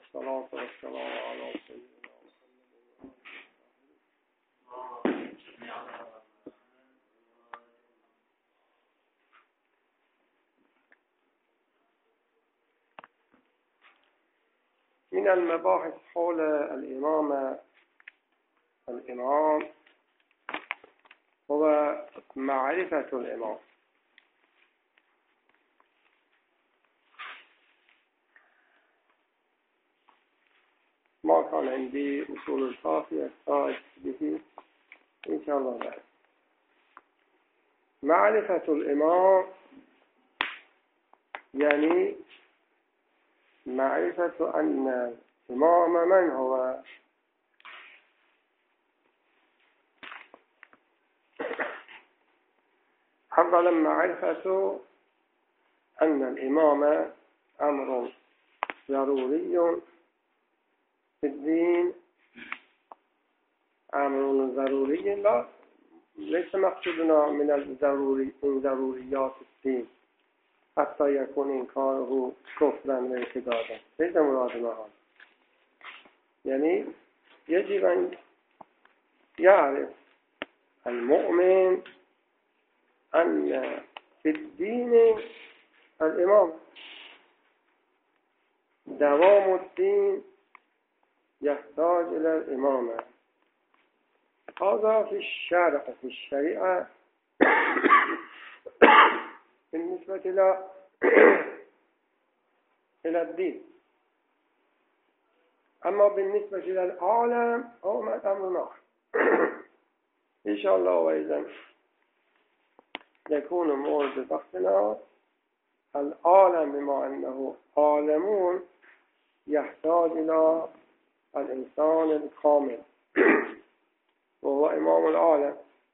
والصلاة والسلام على سيدنا من المباحث حول الإمام هو معرفة الإمام. ما كان عندي أصول الفقه أستعد به إن شاء الله بعد. معرفة الإمام يعني معرفة أن الإمام من هو. أولا معرفة أن الإمام أمر ضروري في الدين، أمر ضروري لا ليس مقصودنا من ضروريات الدين حتى يكون إنكاره كفرا وارتدادا، ليس مرادنا هذا. يعني يجب أن يعرف المؤمن أن في الدين الإمام، دوام الدين يحتاج إلى الإمامة. هذا في الشريعة بالنسبة إلى الدين. أما بالنسبة إلى العالم هو أمر آخر إن شاء الله. وإذا يكون مورد بحثنا العالم بما أنه عالمون يحتاج إلى الإنسان الكامل وهو إمام العالم.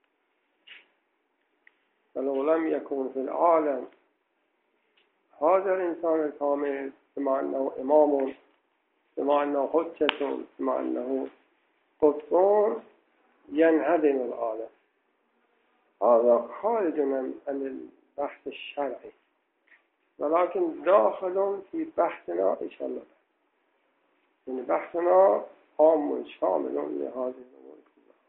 فلو لم يكن في العالم هذا الإنسان الكامل بما أنه إمام، بما أنه حجة، بما أنه قطب، ينهدم العالم. هذا خارج عن البحث الشرعي، ولكن داخل في بحثنا إن شاء الله. يعني بحثنا عام شامل لهذه الأمور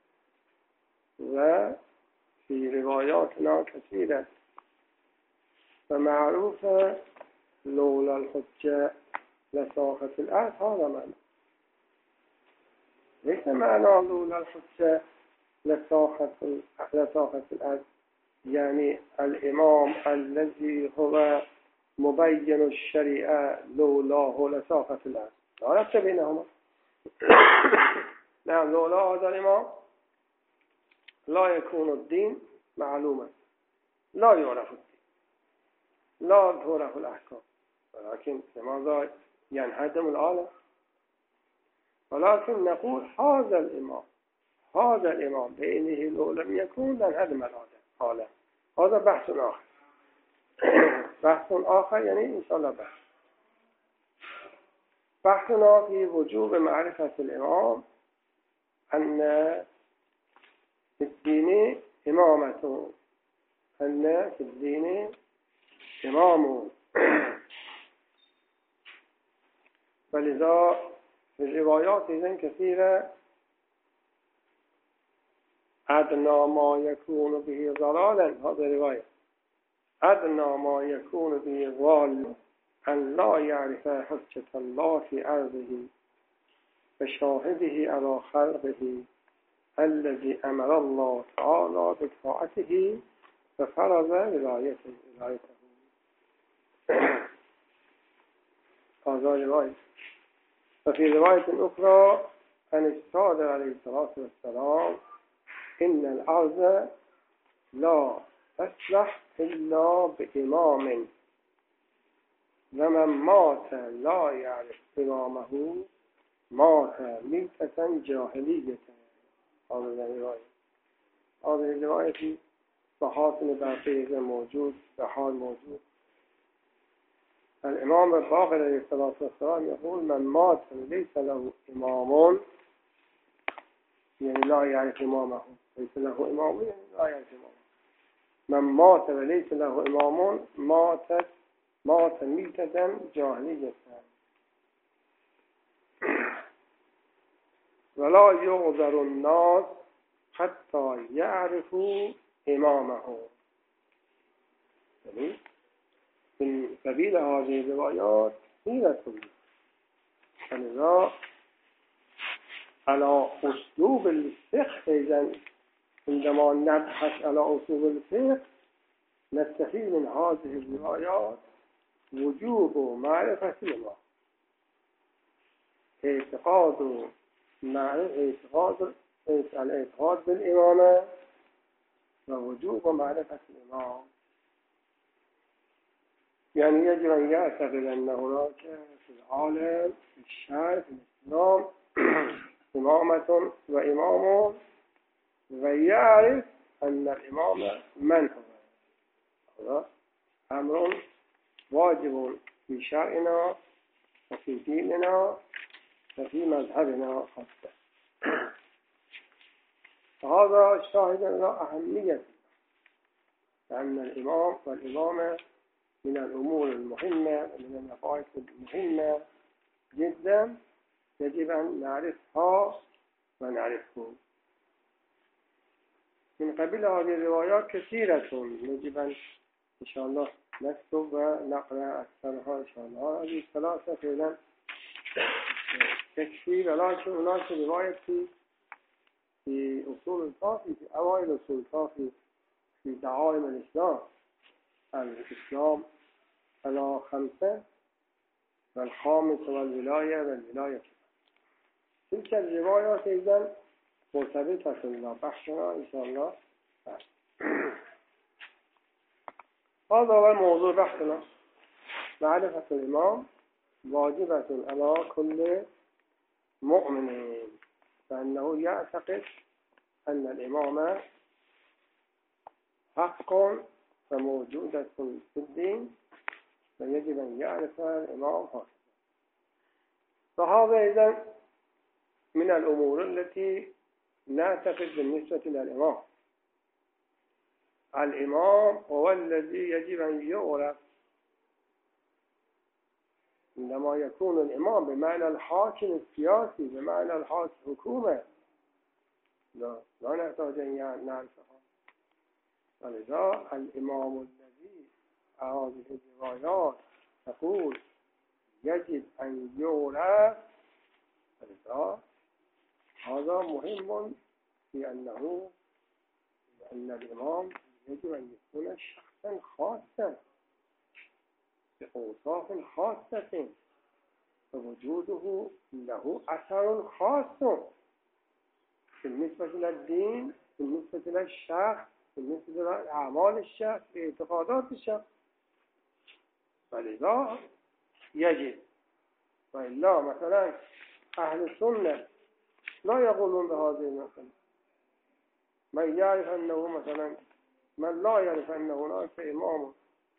كلها، وفي رواياتنا كثيرة. فمعروف لولا الحجة لساقت الأرض، هذا معنى. ليس معنى لولا الحجة لساقت الأرض يعني الإمام الذي هو مبين الشريعة لولاه لساقت الأرض، لا ربط بينهما. نعم، لولا هذا الإمام لا يكون الدين معلوما، لا يعرف الدين، لا تعرف الأحكام. ولكن لماذا ينهدم العالم؟ ولكن نقول هذا الإمام بإنه لو لم يكن لانهدم العالم. هذا بحث آخر. بحث آخر يعني إن شاء الله بحثنا في وجوب معرفة الإمام أن في الدين إمامته، أن في الدين إمامه. فلذا الروايات إذن كثيرة. أدنى ما يكون به ضلالا، هذا رواية. أدنى ما يكون به ضال أن لا يعرف حجة الله في أرضه وشاهده على خلقه الذي أمر الله تعالى بطاعته ففرض ولايته. هذا رواية. وفي رواية أخرى أن الصادق عليه الصلاة والسلام إن الأرض لا تصلح إلا بإمام، ومن مات لا يعرف إمامه مات ميتة جاهلية. هذه الرواية في صحاحن باقية موجود، صحاح موجود. الإمام الباقر عليه الصلاة والسلام يقول من مات ليس له إمام، يعني لا يعرف إمامه، ليس له إمام يعني لا يعرف إمامه. من مات وليس له إمام مات ميتة جاهلية. ولا يغذر الناس حتى يعرفوا إمامه. يعني من قبيل هذه الروايات حيلة، فلذا على أسلوب الفقه إذن عندما نبحث على أسلوب الفقه نستفيد من هذه الروايات وجوب معرفة الإمام، الاعتقاد بالإمامة ووجوب معرفة الإمام. يعني يجب أن يعتقد أن هناك في العالم في الشرع في الإسلام إمامة وإمام، ويعرف أن الإمام من هو. هذا أمر واجب في شرعنا وفي ديننا وفي مذهبنا خاصة. فهذا الشاهد على أهمية، لأن الإمام والإمامة من الأمور المهمة ومن المباحث المهمة جدا، يجب أن نعرفها ونعرفه. من قبل هذه الروايات كثيرة، يجب أن شاء الله نكتب ونقرأ أكثرها إن شاء الله. هذه الثلاثة فعلا تكفي، ولكن هناك رواية في أصول الكافي، في أوائل أصول الكافي في دعائم الإسلام، الإسلام على 5 والخامس والولاية والولاية. تلك الروايات إذن مرتبطة إلى بحثنا إن شاء الله. هذا هو موضوع بحثنا. معرفة الإمام واجبة على كل مؤمن، فإنه يعتقد أن الإمامة حق وموجودة في الدين، فيجب أن يعرف الإمام هكذا. فهذا إذن من الأمور التي نعتقد بالنسبة للإمام. الإمام هو الذي يجب أن يعرف. عندما يكون الإمام بمعنى الحاكم السياسي، بمعنى الحاكم حكومة، لا نحتاج أن نعرفها. ولذا الإمام الذي هذه الروايات تقول يجب أن يعرف، ولذا هذا مهم في أن الإمام يجب أن يكون شخصا خاصا بأوصاف خاصة، فوجوده له أثر خاص بالنسبة للدين، بالنسبة للشخص، بالنسبة لأعمال الشخص، باعتقادات الشخص. فلذا يجب، وإلا مثلا أهل السنة لا يقولون بهذه المسألة. من يعرف أنه مثلا، من لا يعرف أن هناك إمام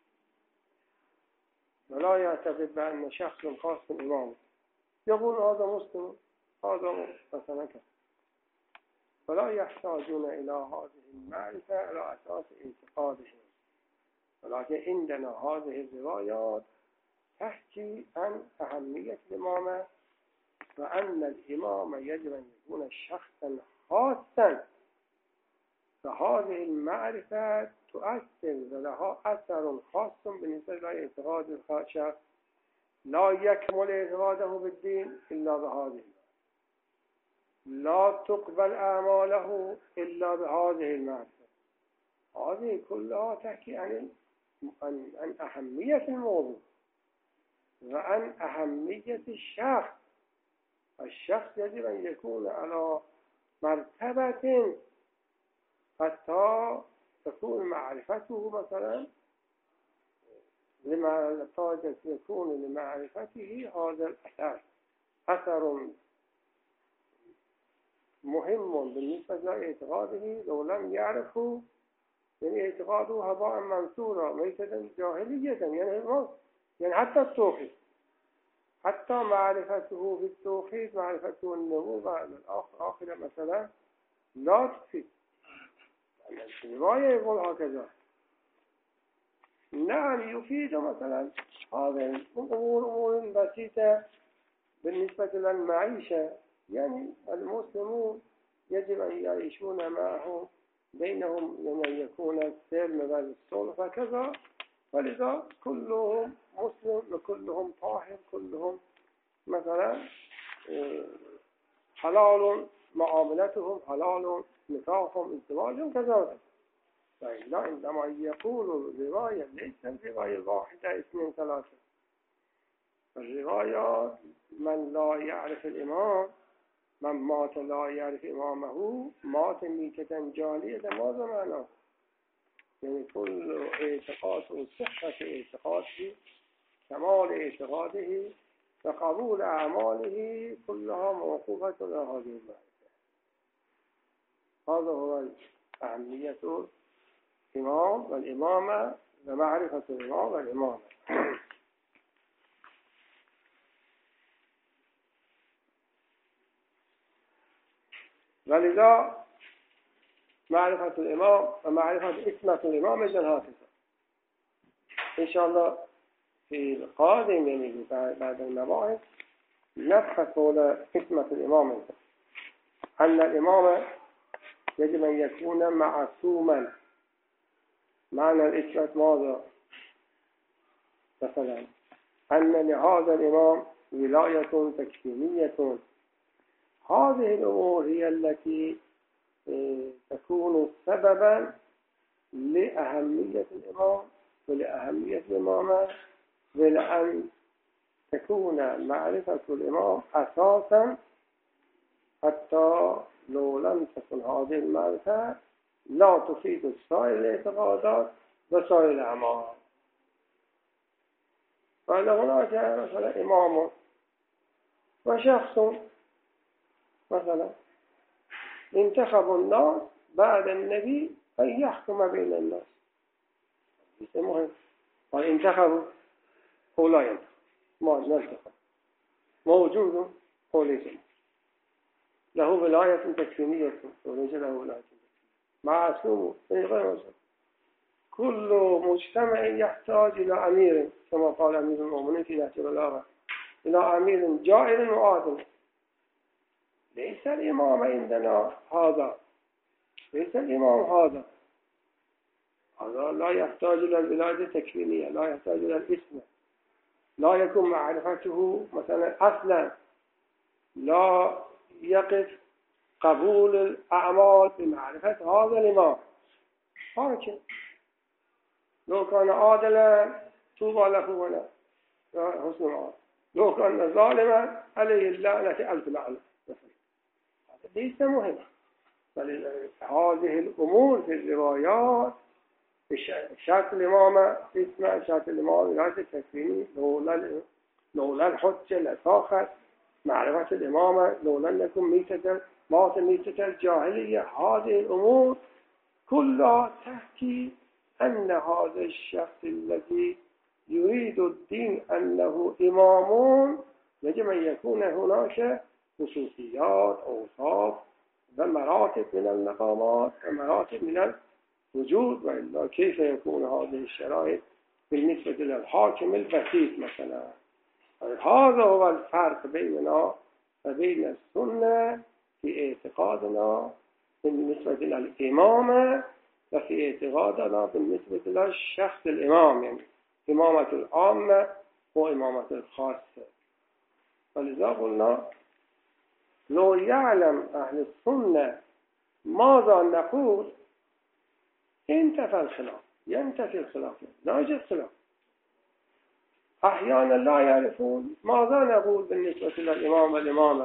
ولا يعتقد بأن شخص خاص إمام، يقول هذا مسلم، هذا مثلا كذا. فلا يحتاجون إلى هذه المعرفة على أساس اعتقادهم. ولكن عندنا هذه الروايات تحكي عن أهمية الإمامة، وأن الإمام يجب أن يكون شخصا خاصا، فهذه المعرفة تؤثر ولها أثر خاص بالنسبة لاعتقاد الشخص. لا يكمل اعتقاده بالدين إلا بهذه، لا تقبل أعماله إلا بهذه المعرفة. هذه كلها تحكي عن أهمية الموضوع وعن أهمية الشخص. الشخص يجب أن يكون على مرتبة حتى تكون معرفته مثلا يكون لمعرفته هذا الأثر، أثر مهم بالنسبة لاعتقاده. لو لم يعرفه يعني اعتقاده هباء منثورا ميتة جاهلية. يعني حتى التوحيد، حتى معرفته في التوحيد، معرفته النبوة الآخرة مثلا لا تكفي. الرواية يقول هكذا. نعم يفيد مثلا هذه الأمور أمور بسيطة بالنسبة للمعيشة، يعني المسلمون يجب أن يعيشون معه بينهم أن يكون السلم والصلح وكذا، ولذا كلهم مسلم، كلهم طاهر، كلهم مثلا حلال معاملتهم، حلال نكاحهم، ازدواجهم كذا. فإلا عندما يقول الرواية ليس الرواية الواحدة اثنين ثلاثة، الروايات من لا يعرف الإمام، من مات لا يعرف إمامه مات ميتة جالية. ماذا معناه؟ يعني كل اعتقاد وصحة اعتقاده، كمال اعتقاده وقبول أعماله كلها موقوفة على هذه المعرفة. هذا هو أهمية الإمام والإمامة ومعرفة الإمام والإمامة. ولذا معرفة الإمام ومعرفة إسمة الإمام مثل هكذا. إن شاء الله في القادم يعني بعد المباحث نبحث حول إسمة الإمام، أن الإمام يجب أن يكون معصوما. معنى الإسمة ماذا؟ مثلا أن لهذا الإمام ولاية تكفينية. هذه الأمور هي التي تكون سببا لأهمية الإمام ولأهمية الإمامة، ولأن تكون معرفة الإمام أساسا، حتى لو لم تكن هذه المعرفة لا تفيد سائر الاعتقادات وسائر الأعمال. فهناك مثلا إمام وشخص مثلا انتخب الناس بعد النبي أن يحكم بين الناس، مهم. وانتخبوا هو لا ينتخب، ما ننتخب، موجود هو ليس له ولاية تكفينية وليس له ولاية تكفينية، معصوم غير معصوم. كل مجتمع يحتاج إلى أمير، كما قال أمير المؤمنين في نهج البلاغة، إلى أمير جائر وعادل. ليس الإمام عندنا هذا، ليس الإمام هذا لا يحتاج إلى الولاية التكفينية، لا يحتاج إلى الإسم، لا يكون معرفته مثلا أصلا، لا يقف قبول الأعمال بمعرفة هذا الإمام. هكذا لو كان عادلا طوبى له ولا حسن معاد، لو كان ظالما عليه اللعنة ألف لعنة. هذا ليس مهم. بل هذه الأمور في الروايات شرط الإمامة اسمع، شرط الإمامة ولاية التكفيني، لولا الحجة لساخت معرفة الإمامة، لولا أنكم مات ميتة الجاهلية. هذه الأمور كلها تحكي أن هذا الشخص الذي يريد الدين أنه إمام يجب أن يكون هناك خصوصيات، أوصاف ومراتب من المقامات ومراتب من الوجود، وإلا كيف يكون هذه الشرائط بالنسبة للحاكم البسيط مثلا؟ هذا هو الفرق بيننا وبين السنة في اعتقادنا بالنسبة للإمامة، وفي اعتقادنا بالنسبة للشخص الإمام، يعني إمامة العامة وإمامة الخاصة. ولذا قلنا لو يعلم أهل السنة ماذا نقول انتفى الخلاف، ينتفي الخلاف، لا يوجد خلاف. أحيانا لا يعرفون ماذا نقول بالنسبة للإمام والإمامة،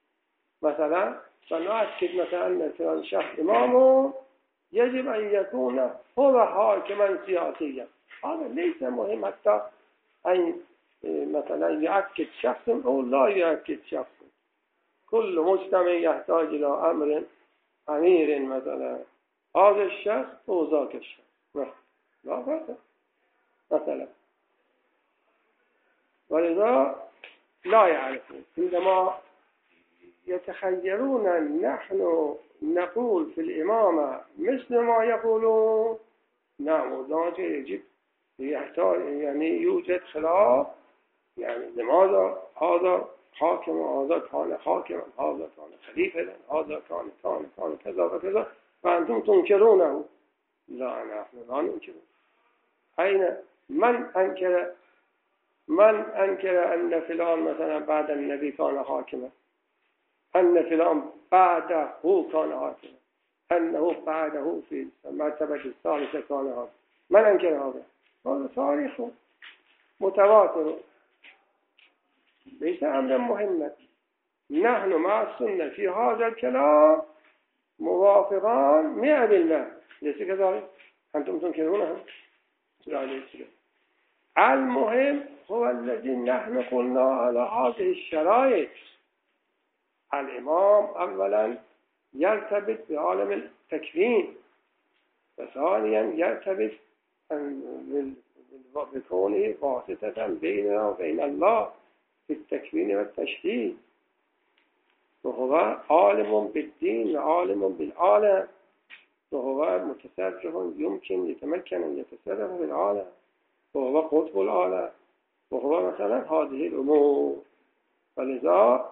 مثلا فنؤكد مثلا أن فلان شخص إمامه يجب أن يكون هو حاكما سياسيا. هذا ليس مهم حتى أن مثلا يؤكد شخص أو لا يؤكد شخص. كل مجتمع يحتاج إلى أمير مثلا، هذا الشخص أو ذاك الشخص لا فرق مثلا. ولذا لا يعرفون. عندما يتخيرون نحن نقول في الإمامة مثل ما يقولون، نعم ذلك يجب يحتاج، يعني يوجد خلاف، يعني لماذا هذا حاکم هذا كان حاكما هذا كان خليفة هذا كان كذا وكذا فأنتم تنكرونه لا نحن لا ننكره. أين من أنكر أن فلان مثلا بعد النبي كان حاكما، أن فلان بعده كان حاكما، أنه بعده في المرتبة الثالثة كان حاكما؟ من أنكر هذا؟ هذا تاريخ متواتر ليس أمرا مهما. نحن مع السنة في هذا الكلام موافقان 100%. ليس كذلك؟ أنتم تنكرونها؟ لا ليس كذلك. المهم هو الذي نحن قلنا على هذه الشرائط. الإمام أولا يرتبط بعالم التكوين، وثانيا يرتبط بكونه واسطة بيننا وبين الله في التكوين والتشريع، وهو عالم بالدين وعالم بالعالم، وهو متصرف يمكن يتمكن أن يتصرف بالعالم، وهو قطب العالم، وهو مثلا هذه الأمور. فلذا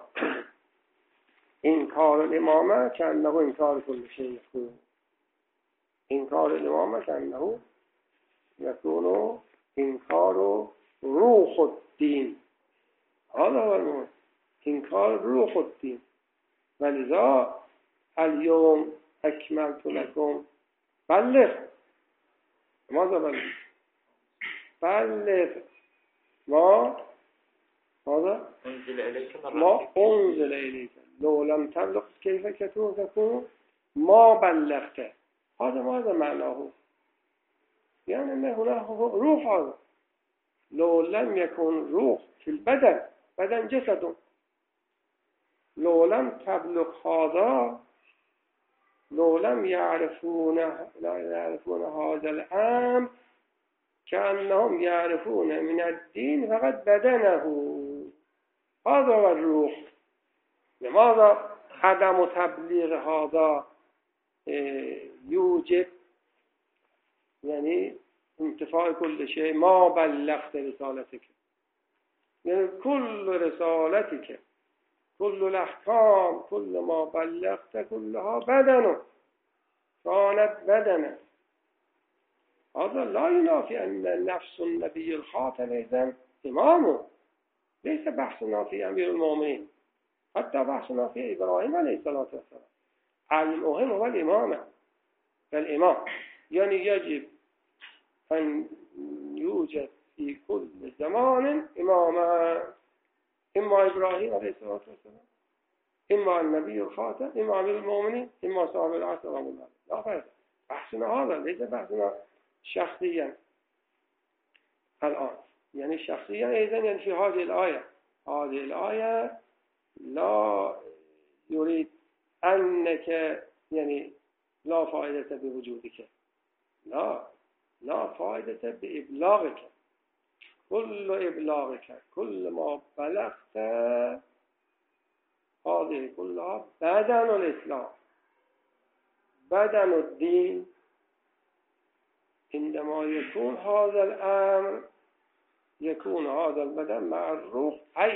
إنكار الإمامة كأنه إنكار كل شيء يكون. إنكار الإمامة كأنه يكون إنكار روح الدين. هذا هو المهم، إنكار روح الدين. ولذا اليوم أكملت لكم بلغ. ماذا بلغ؟ بلغ ماذا؟ ما أنزل إليك لو لم تبلغ كيف تكون ما بلغت. هذا ماذا معناه؟ يعني أن هناك روح. هذا لو لم يكن روح في البدن، بدن جسد، لو لم تبلغ هذا، لو لم يعرفون هذا الأمر كأنهم يعرفون من الدين فقط بدنه. هذا هو الروح. لماذا عدم تبلیغ هذا يوجب يعني انتفاء كل شيء؟ ما بلغت رسالتك، يعني كل رسالتك، كل الأحكام، كل ما بلغت كلها بدنه، كانت بدنه. هذا لا ينافي أن نفس النبي الخاتم إذن إمامه. ليس بحثنا في أمير المؤمنين، حتى بحثنا في إبراهيم عليه الصلاة والسلام. المهم هو الإمامة. فالإمام يعني يجب أن يوجد في كل زمان إماما، إما إبراهيم عليه الصلاة والسلام، إما النبي الخاتم، إما أمير المؤمنين، إما صاحب العصر رحمه الله. لا فرق. بحثنا هذا ليس بحثنا شخصيا الآن. يعني شخصيا إذن يعني في هذه الآية لا يريد أنك يعني لا فائدة بوجودك، لا فائدة بإبلاغك. كل إبلاغك، كل ما بلغت، هذه كلها بدن الإسلام، بدن الدين. عندما يكون هذا الأمر، يكون هذا البدن مع الروح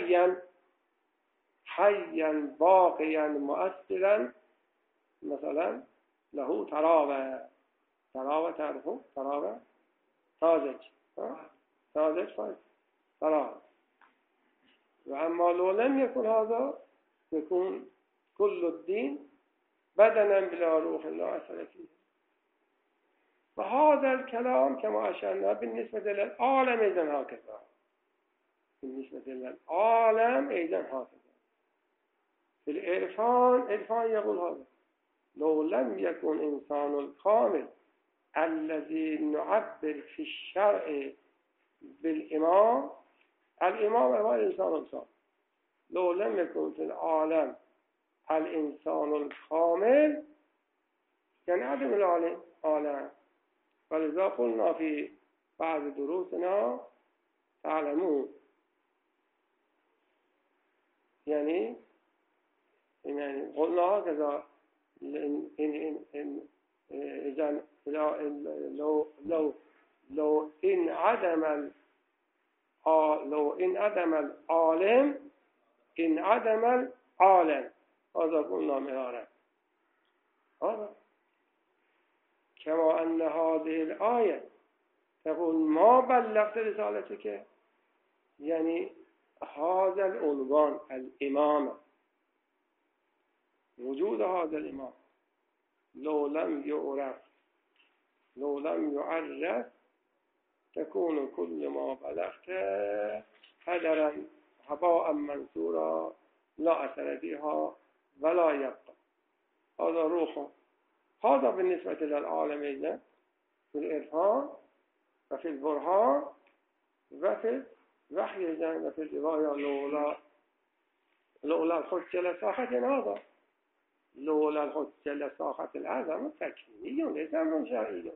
حيا باقيا مؤثرا. مثلا له تراوة تعرفون؟ تراوة تازج فايز تراوة. وأما لو لم يكن هذا، يكون كل الدين بدنا بلا روح لا أثر فيه. فهذا الكلام كما أشرنا بالنسبة للعالم إذن هكذا، بالنسبة للعالم إذن هكذا. في العرفان يقول هذا: لو لم يكن إنسان الكامل الذي نعبر في الشرع بالإمام، الإمام هو الإنسان الكامل. لو لم يكن في العالم الإنسان الكامل كان عدم العالم. ولذا قلنا في بعض دروسنا تعلمون، يعني قلنا هكذا: إذا لو إن عدم العالم إن عدم العالم. هذا قلنا مرارا. هذا كما أن هذه الآية تقول ما بلغت رسالتك، يعني هذا العنوان الإمامة، وجود هذا الإمام لو لم يعرف لو لم يعرف تكون كل ما بلغت هدرا هباء منثورا لا أثر بها ولا يبقى. هذا روحه. هذا بالنسبة للعالمين في الإرهام وفي البرهان وفي الوحي وفي الرواية لولا الحجة لساحة هذا. لولا الحجة لساحة العالم تكفيني ليس من شرعي.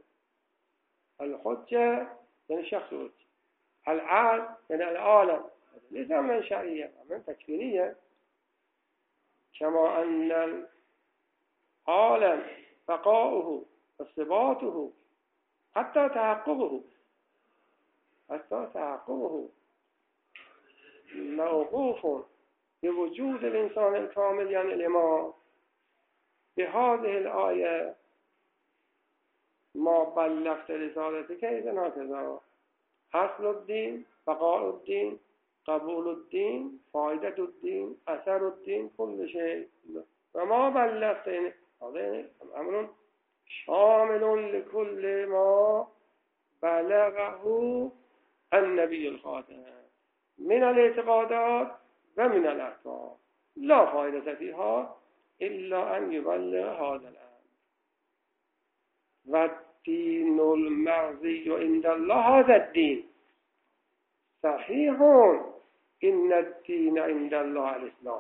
الحجة يعني شخص، العالم يعني العالم ليس من شرعية من تكفينية. كما أن العالم بقاؤه وثباته حتى تحققه موقوف بوجود الإنسان الكامل يعني الإمام. بهذه الآية ما بلغت رسالتك إذن هكذا أصل الدين، بقاء الدين، قبول الدين، فائدة الدين، أثر الدين، كل شيء. وما بلغت هذا أمر شامل لكل ما بلغه النبي الخاتم من الاعتقادات ومن الأحكام، لا فائدة فيها إلا أن يبلغ هذا الأمر. والدين المرضي عند الله هذا الدين. صحيح إن الدين عند الله الإسلام.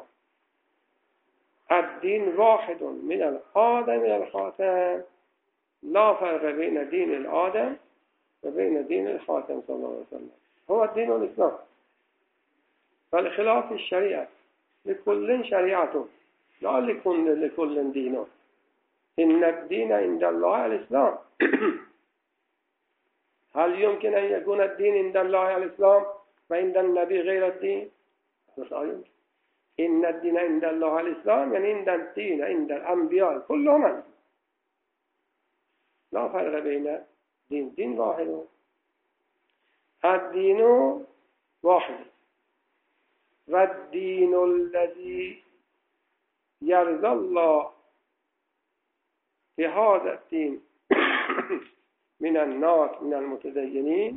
الدين واحد من الآدم إلى الخاتم، لا فرق بين دين الآدم وبين دين الخاتم صلى الله عليه وسلم. هو الدين الإسلام. فالخلاف الشريعة لكل شريعة لا لكل دين. إن الدين عند الله الإسلام. هل يمكن أن يكون الدين عند الله الإسلام وعند النبي غير الدين؟ إن الدين عند الله الإسلام يعني عند الدين عند الأنبياء كلهم لا فرق بين دين واحد. الدين واحد. والدين الذي يرضى الله بهذا الدين من الناس من المتدينين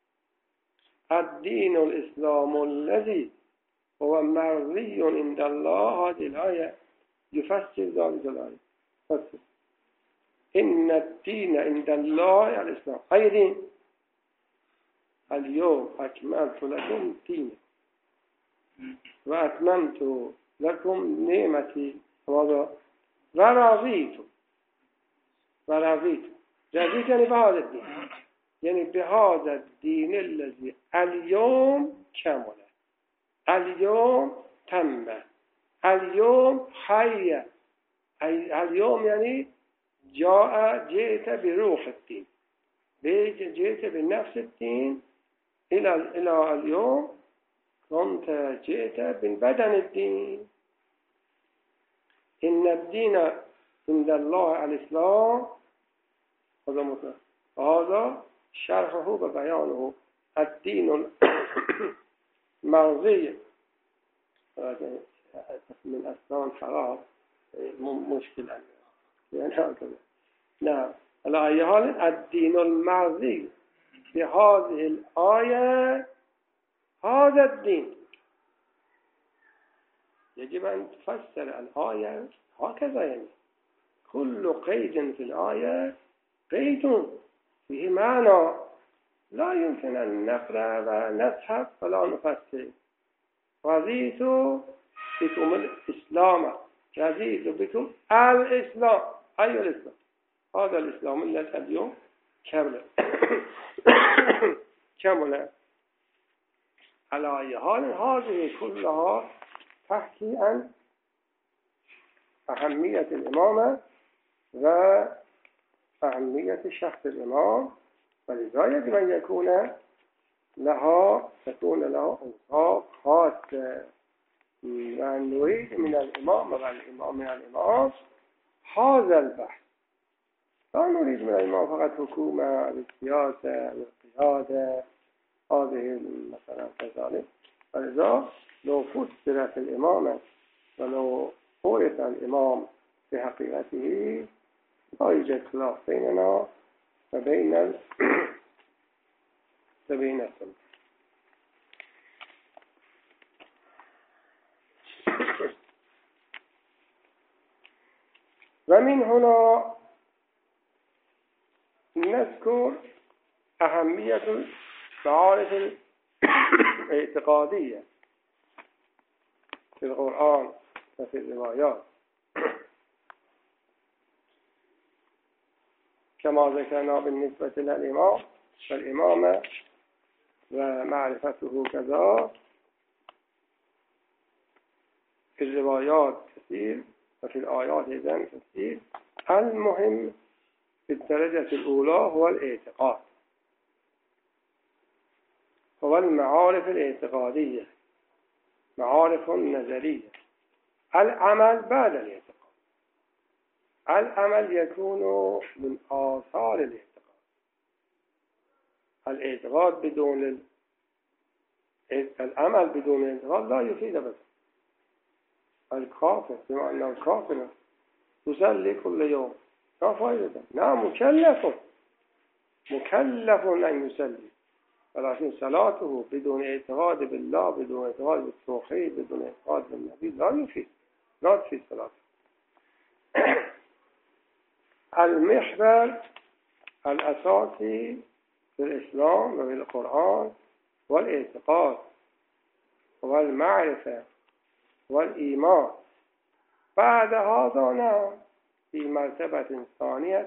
الدين الإسلام الذي هو مرضي عند الله. هذه الآية يفسر ذلك الآية. فسر. إن الدين عند الله الإسلام. أي دين؟ اليوم أكملت لكم دين وأتممت لكم نعمتي ورضيت رضيت يعني بهذا الدين، يعني بهذا الدين الذي اليوم كمل، اليوم تم، اليوم حي. اليوم يعني جئت بروح الدين، جئت بنفس الدين. إلى اليوم كنت جئت بالبدن الدين. إن الدين عند الله الإسلام. هذا شرحه وبيانه. الدين المرضي من أسنان حرام مشكلة يعني هكذا. نعم. على أي حال الدين المرضي بهذه الآية هذا الدين. يجب أن تفسر الآية هكذا، يعني كل قيد في الآية قيد فيه معنى. لا يمكن أن نقرأ ونذهب ولا نفسر. رضيت بكم الإسلام، رضيت بكم الإسلام. أي الإسلام؟ هذا الإسلام الذي اليوم كمل. على أي حال هذه كلها تحكي عن أهمية الإمامة وأهمية شخص الإمام، ولذا يجب أن يكون له أوصاف خاصة. أن نريد من الإمام والإمام من الإمام هذا البحث، لا نريد من الإمام فقط حكومة بالسياسة بالقيادة هذه مثلا كذلك. فلذا لو فسرت الإمامة ولو عرف الإمام في حقيقته لا يوجد خلاف بيننا وبين السنة. ومن هنا نذكر أهمية المعارف الاعتقادية في القرآن وفي الروايات، كما ذكرنا بالنسبة للإمام فالإمامة ومعرفته كذا في الروايات كثير وفي الآيات أيضا كثير. المهم في الدرجة الأولى هو الاعتقاد، هو المعارف الاعتقادية، معارف نظرية. العمل بعد الاعتقاد، العمل يكون من آثار الاعتقاد. الاعتقاد بدون العمل بدون الاعتقاد لا يفيد أبدا. الكافر بما أنه الكافر يصلي كل يوم لا فائدة، نعم مكلف أن يصلي، ولكن صلاته بدون اعتقاد بالله، بدون اعتقاد بالتوحيد، بدون اعتقاد بالنبي لا تفيد صلاته. المحور الأساسي في الإسلام وفي القرآن والاعتقاد والمعرفة والإيمان. بعد هذا نعم في مرتبة ثانية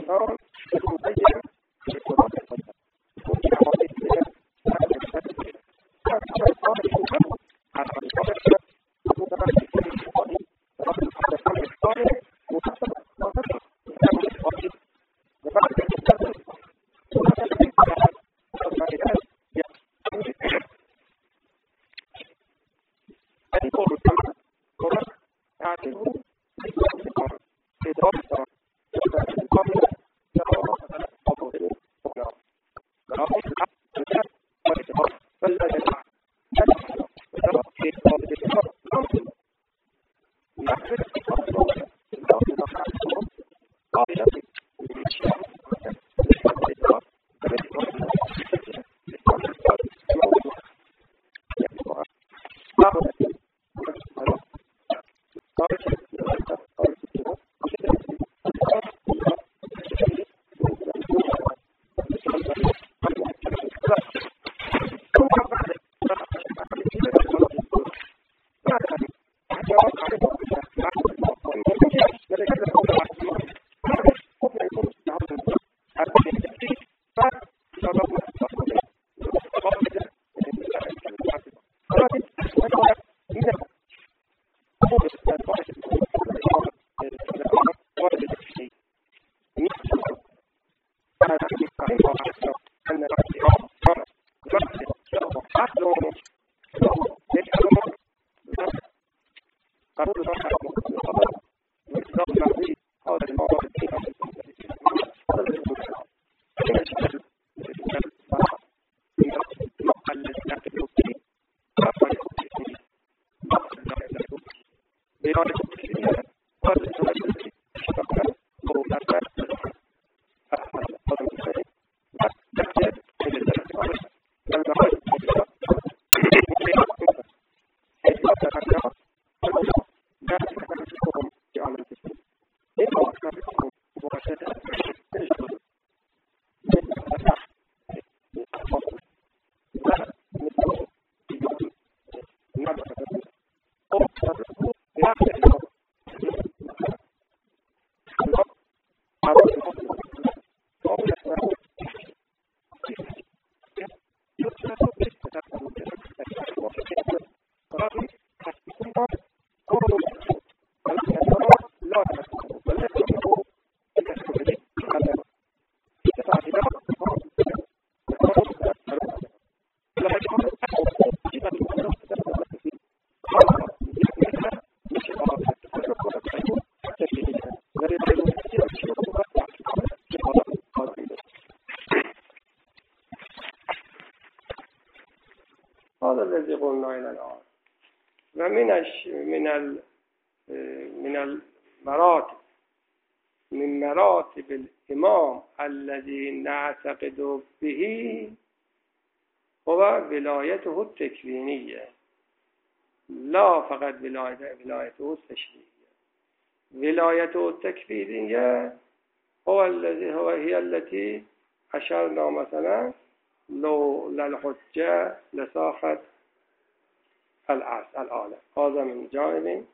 الإنسان هذا الذي قلنا إلى الآن. ومن المراتب من مراتب الإمام الذي نعتقد به هو ولايته التكوينية، لا فقط ولايته التشريعية. ولايته التكوينية هي التي أشرنا مثلا لو للحجة لساخت العالم، هذا من جانب،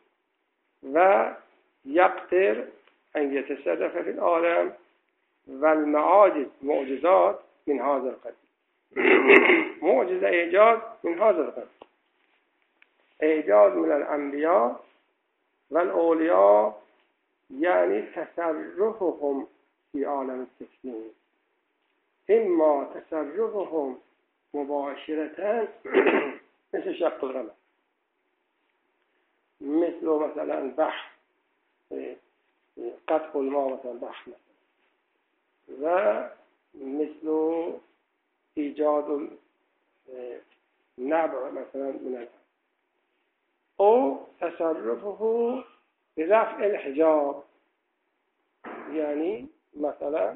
ويقدر أن يتصرف في العالم، والمعجزات من هذا القبيل. معجزة إيجاز من هذا القبيل، إيجاز من الأنبياء والأولياء، يعني تصرفهم في عالم التكوين، إما تصرفهم مباشرة مثل شق الرمل، مثلا بحر، قطع الماء مثلا بحر، ومثل إيجاد النبع مثلا من الأرض، أو تصرفه برفع الحجاب، يعني مثلا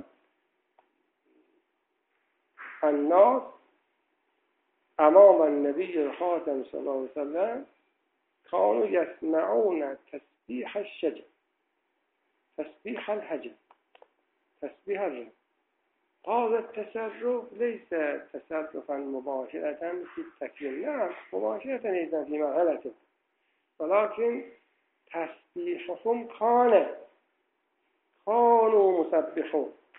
الناس أمام النبي الخاتم صلى الله عليه وسلم كانوا يسمعون تسبيح الشجر، تسبيح الحجر، تسبيح الرمل. هذا التصرف ليس تصرفا مباشرة في التكوين، نعم مباشرة أيضا في مرحلته، ولكن تسبيحهم كانوا مسبحون،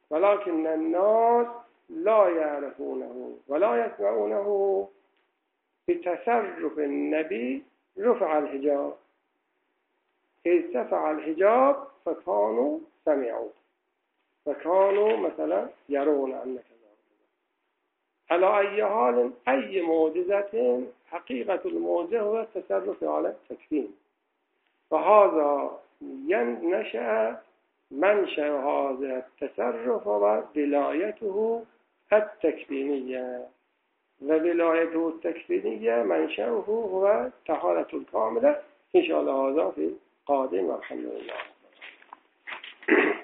ولكن الناس لا يعرفونه ولا يسمعونه. بتصرف النبي رفع الحجاب، ارتفع الحجاب فكانوا سمعوا فكانوا مثلا يرون أنك على أي حال أي معجزة حقيقة المعجزة هو التصرف على التكوين. فهذا نشأ منشأ هذا التصرف وولايته التكوينية، وولايته التكوينية منشأه هو الطهارة الكاملة. إن شاء الله هذا في القادم والحمد لله.